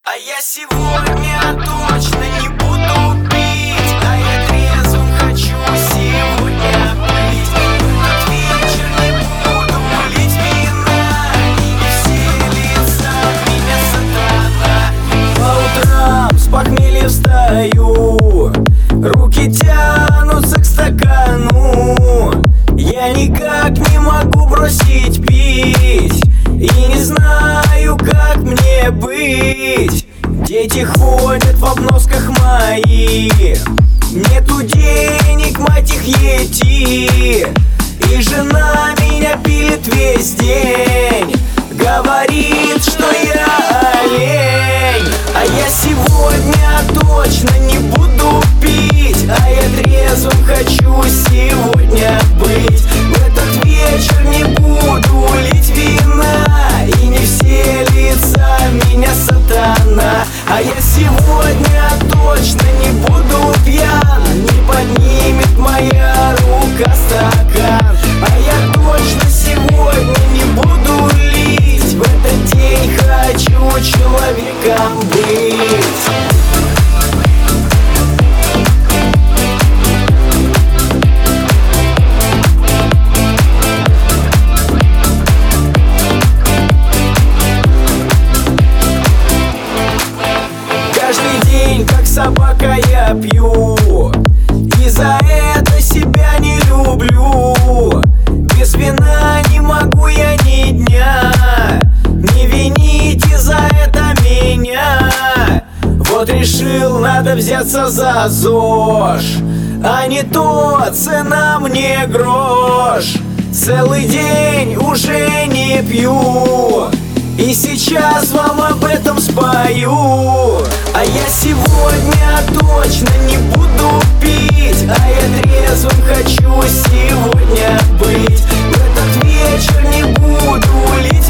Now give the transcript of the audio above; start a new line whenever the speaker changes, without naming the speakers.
А я сегодня точно не буду пить, а я трезвым хочу сегодня быть. В этот вечер не буду лить вина, и не все лица меня сатана. По утрам с похмелья встаю, руки тянутся к стакану. Я никак не могу бросить пить и не знаю, как мне быть. Дети ходят в обносках моих, нету денег, мать их ети. И жена меня пилит весь день, говорит, что я олень. А я сегодня точно не буду пить, а я трезвым хочу сегодня быть. В этот вечер не буду лить вина, и не все лица меня сатана. А я сегодня точно не буду пьян, не поднимет моя рука стакан. А я точно сегодня не буду лить, в этот день хочу человеком быть. Как собака я пью, и за это себя не люблю. Без вина не могу я ни дня, не вините за это меня. Вот решил, надо взяться за ЗОЖ, а не то цена мне грош. Целый день уже не пью, и сейчас вам об этом спою. А я сегодня точно не буду пить, а я трезвым хочу сегодня быть. В этот вечер не буду лить